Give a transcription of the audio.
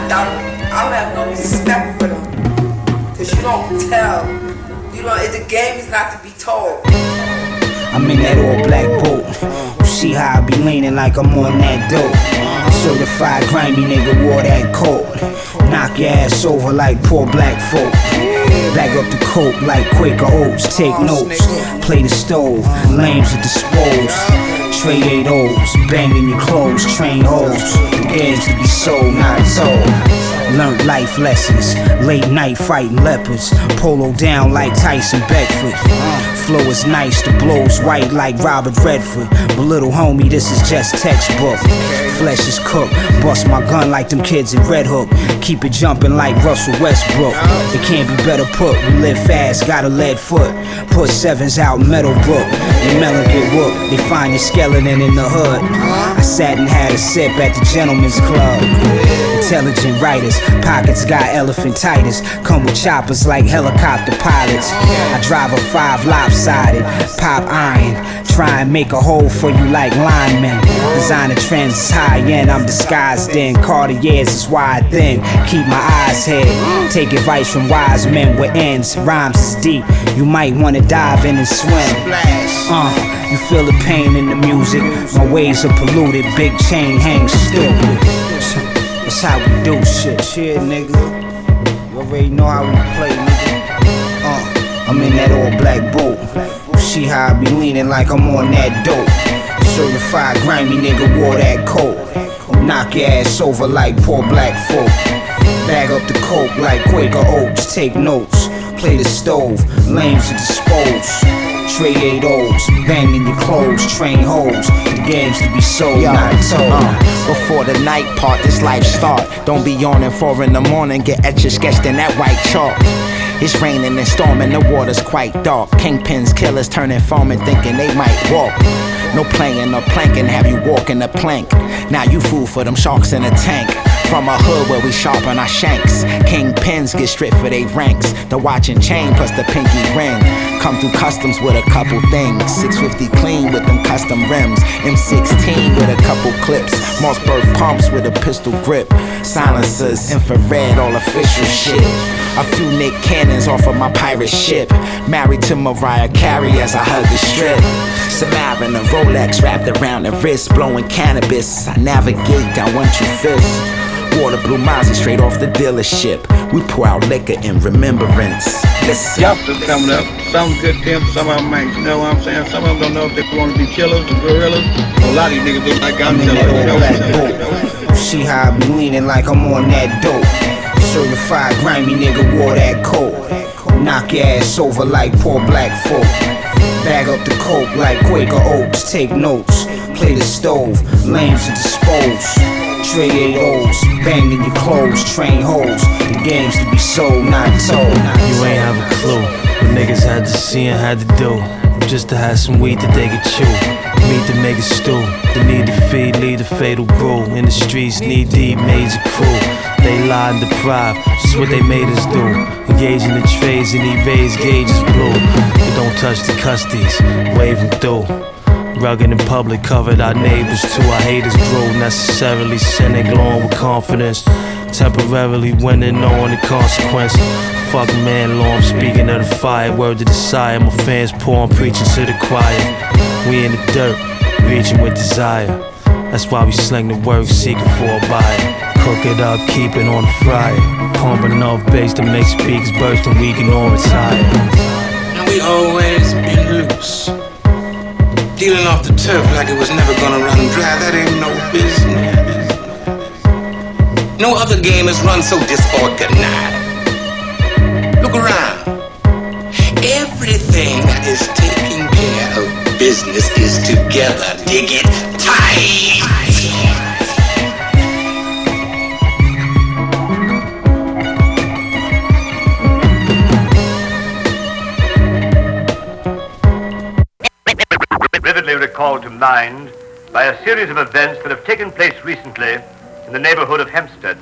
I don't have no respect for them. Cause you don't tell. You know, the game is not to be told. I'm in that all black boat. You see how I be leaning like I'm on that dope. Certified grimy nigga wore that coat. Knock your ass over like poor black folk. Bag up the coke like Quaker Oats. Take notes, play the stove. Lames are disposed. Trade 8 O's, banging your clothes. Train hoes, games to be sold, not told. Learned life lessons, late night fighting leopards. Polo down like Tyson Beckford. Flow is nice, the blow's white like Robert Redford. But little homie, this is just textbook. Flesh is cooked, bust my gun like them kids in Red Hook. Keep it jumping like Russell Westbrook. It can't be better put, we live fast, got a lead foot. Put 7s out Meadowbrook, your melon get whooped. They find your skeleton in the hood. I sat and had a sip at the Gentleman's Club. Intelligent writers, pockets got elephantitis. Come with choppers like helicopter pilots. I drive a 5 lopsided, pop iron. Try and make a hole for you like linemen. Designer trends is high end, I'm disguised in Cartiers is why I then keep my eyes hid. Take advice from wise men with ends. Rhymes is deep, you might wanna dive in and swim. You feel the pain in the music. My ways are polluted, big chain hangs stupid. That's how we do shit, nigga. You already know how we play, nigga. I'm in that all black boat. You see how I be leaning like I'm on that dope. Certified grimy nigga wore that coat. Knock your ass over like poor black folk. Bag up the coke like Quaker Oats. Take notes, play the stove. Lames are disposed. Trade 8 O's, banging your clothes. Train hoes, the game's to be sold, not told. Before the night part, this life start. Don't be yawning 4 in the morning, get etched sketched in that white chalk. It's raining and storming, the water's quite dark. Kingpins, killers turning foreman, thinking they might walk. No playing or planking, have you walking the plank. Now you fool for them sharks in a tank. From a hood where we sharpen our shanks. Kingpins get stripped for they ranks. The watch and chain plus the pinky ring. Come through customs with a couple things. 650 clean with them custom rims. M16 with a couple clips. Mossberg pumps with a pistol grip. Silencers, infrared, all official shit. A few Nick Cannons off of my pirate ship. Married to Mariah Carey as I hug the strip. Samaritan, a Rolex wrapped around the wrist. Blowing cannabis, I navigate down 125th. Water blue Mozzie straight off the dealership. We pour out liquor in remembrance. Listen. Youngsters coming up, some good pimps, some of them ain't, you know what I'm saying? Some of them don't know if they want to be killers or gorillas. A lot of these niggas look like I'm You see how I be leaning like I'm on that dope. Certified grimy nigga wore that coat. Knock your ass over like poor black folk. Bag up the coke like Quaker Oats. Take notes, play the stove. Lames are disposed. Trade 8 O's, banging your clothes. Train hoes, the game's to be sold, not told. You ain't have a clue what niggas had to see and had to do just to have some weed that they could chew. Meet the niggas stew, the need to feed, lead a fatal brew. In the streets, knee deep, major crew. They lie and deprive, just what they made us do. Engage in the trades and evades gauges blue. But don't touch the custies, wave them through. Rugged in public, covered our neighbors too. Our haters grew, necessarily sinning, glowing with confidence. Temporarily winning, knowing the consequence. Fuck man, law, I'm speaking of the fire. Word to the sire, my fans pour, I'm preaching to the choir. We in the dirt, reaching with desire. That's why we sling the work, seeking for a buyer. Cook it up, keep it on the fryer. Pumping enough bass to make speakers burst and we can all retire. And we always been loose. Dealing off the turf like it was never gonna run dry, that ain't no business. No other game has run so disorganized. Look around. Everything that is taking care of business is together. Dig it tight. Vividly recalled to mind by a series of events that have taken place recently in the neighborhood of Hempstead.